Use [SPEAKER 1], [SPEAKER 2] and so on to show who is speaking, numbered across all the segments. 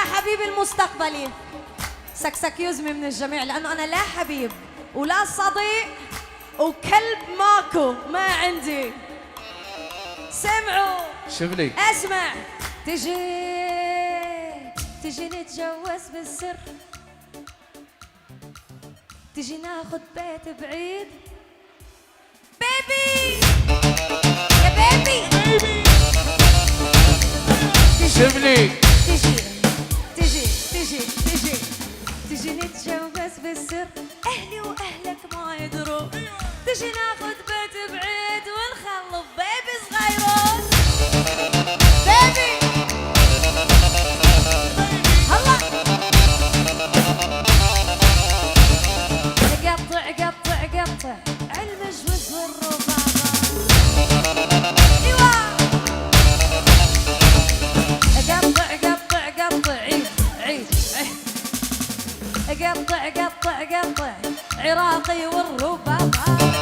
[SPEAKER 1] حبيبي المستقبلي سكسك يزمي من الجميع، لأنه أنا لا حبيب ولا صديق وكلب ماكو ما عندي. سمعوا
[SPEAKER 2] شبلي
[SPEAKER 1] اسمع. تجي نتجوز بالسر، تجي ناخد بيت بعيد. بيبي يا بيبي
[SPEAKER 2] شبلي
[SPEAKER 1] تجي نتجوز بالسر، اهلي واهلك ما يدروا. تجي ناخد بيت بعيد ونخلف بيبي صغيرون. بيبي هلا قطع المجوز والربابة. ايوه قطع عيد قطع عراقي والربابة.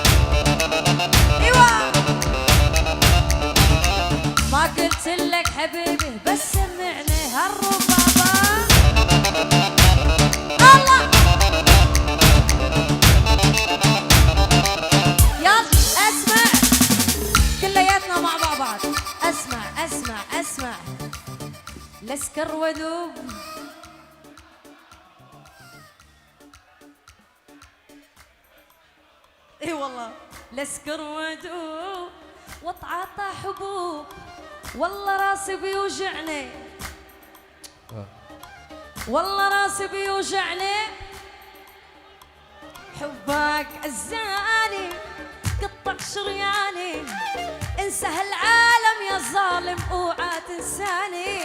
[SPEAKER 1] ايوه ما قلت لك حبيبي بس سمعني هالربابة. الله يلا اسمع كلياتنا مع بعض. اسمع لسكر ودوب. اي والله لسكر ودوب واتعاطى حبوب. والله راسي بيوجعني، والله راسي بيوجعني. حبك أزاني قطع شرياني. انسى هالعالم يا ظالم اوعى تنساني.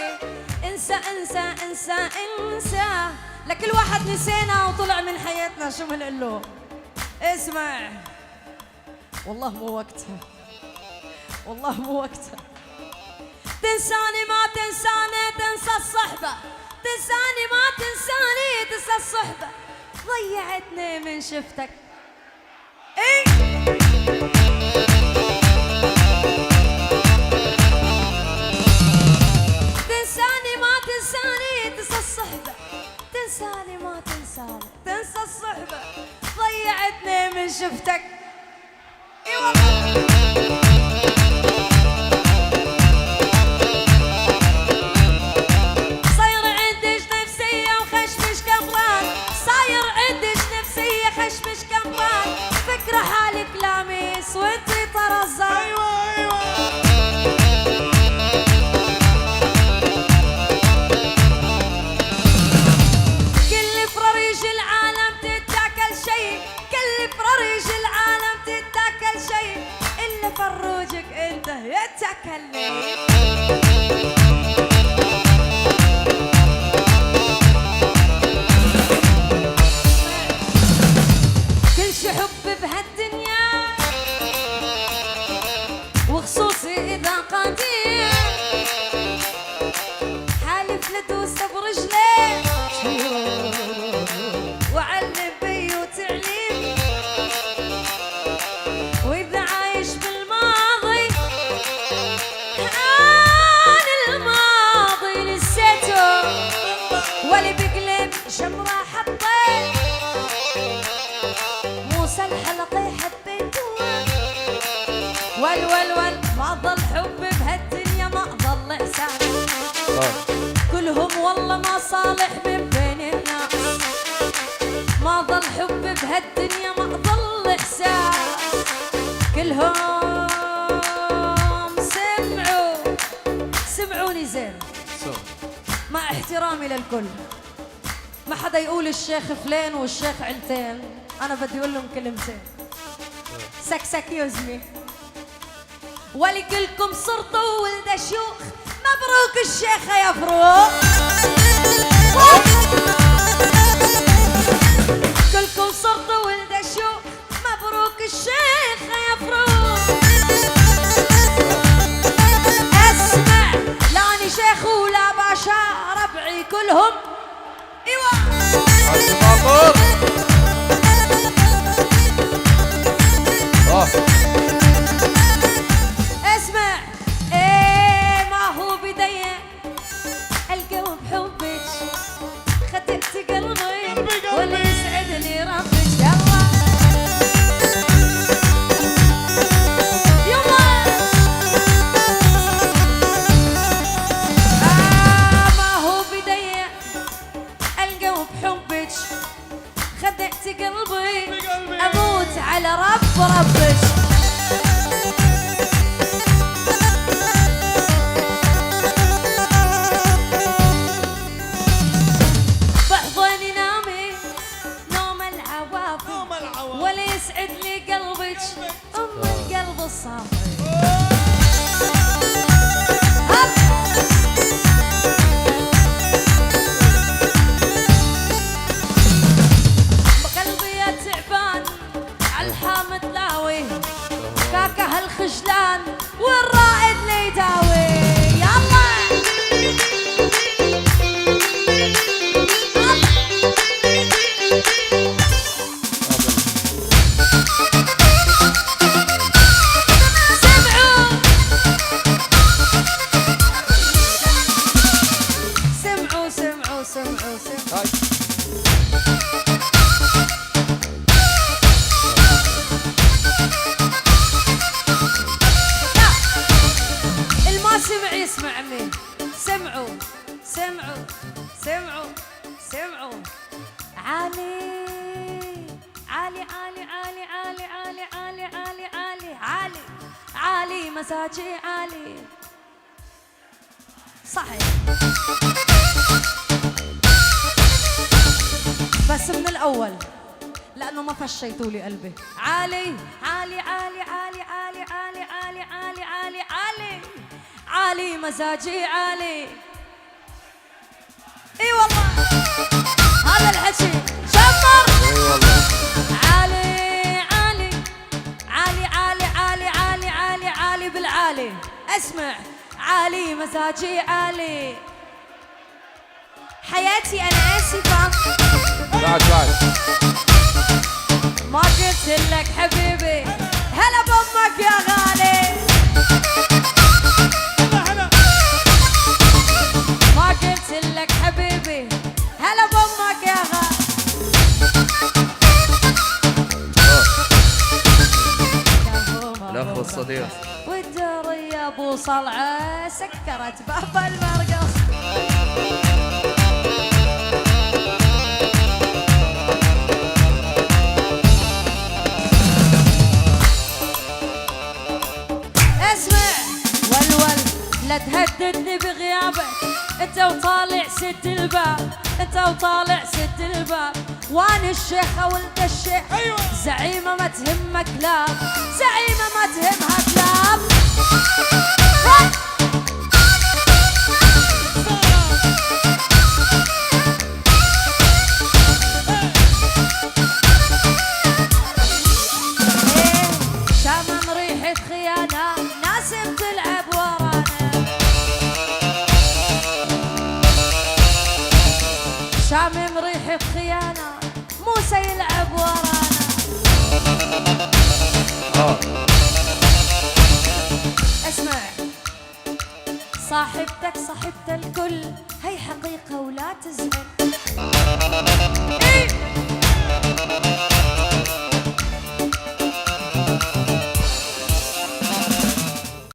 [SPEAKER 1] انسى لكل واحد نسينا وطلع من حياتنا. شو بنقول؟ اسمع والله مو وقتها، والله مو وقتها. تنساني ما تنساني تنسى الصحبة. تنساني ما تنساني تنسى الصحبة. ضيعتني من شفتك. اي تنساني ما تنساني تنسى الصحبة. تنساني ما تنساني تنسى الصحبة. ضيعتني من شفتك. اي والله فكرة حالك لامس وانتي طرزة. ايوه كل فراريج العالم تتاكل شيء. كل فراريج العالم تتاكل شيء الا فروجك انت يتاكل لي. حب بهالدنيا وخصوصي إذا قدير حالف لدوس برجلي وعلم بي وتعليم. وإذا عايش بالماضي أنا الماضي نسيته واللي بقلب شمرة حطيت. الحلقة حبيتوها ول ما ضل حب بهالدنيا ما ضل إحسان. كلهم والله ما صالح من بين الناس. ما ضل حب بهالدنيا ما ضل إحساس. كلهم سمعوني زين مع احترامي للكل. ما حدا يقول الشيخ فلان والشيخ علتين. أنا بدي أقول لهم كلمتين. سكسك يزمي ولكلكم صرتوا ولد شيوخ. مبروك الشيخة يا فروق. كلكم صرتوا ولد شيوخ. مبروك الشيخة يا فروق. اسمع لاني شيخ ولا باشا ربعي كلهم. ايوه اسمع. ايه ما هو بداية القلب حبك بربش. بحضني نامي نوم العواطف ولا يسعد لي قلبك ام القلب الصافي. الخجلان والرائد اللي يداوي. يلا سمعوا سمعوا سمعوا سمعوا. اسمع عمي. سمعوا سمعوا سمعوا سمعوا. عالي عالي عالي عالي عالي عالي عالي عالي عالي عالي عالي مزاجي عالي. صحيح بس من الأول لأنه ما فشيتوا لي قلبي. عالي عالي عالي عالي عالي عالي عالي عالي عالي عالي عالي مزاجي عالي. اي والله هذا الحكي شمر. عالي عالي عالي عالي عالي عالي عالي عالي بالعالي. اسمع عالي مزاجي عالي. حياتي انا اسفه
[SPEAKER 2] بعد
[SPEAKER 1] ما قلت لك حبيبي هلا بامك يا غالي. ما قلت لك حبيبي هلا بامك يا غالي.
[SPEAKER 2] الاخ الصديق
[SPEAKER 1] والدار يا ابو صلعه سكرت باب المرقص. لا تهددني بغيابك انت وطالع سد الباب. انت وطالع سد الباب وانا الشيخه وانت الشيخ. أيوة. زعيمه ما تهمك كلاب. زعيمه ما تهمها كلاب. شامم ريحه خيانه ناس بتلعب ورانا. شامم ريحة خيانة موسى يلعب ورانا. اسمع صاحبتك صاحبت الكل هي حقيقة ولا تزعل. إيه؟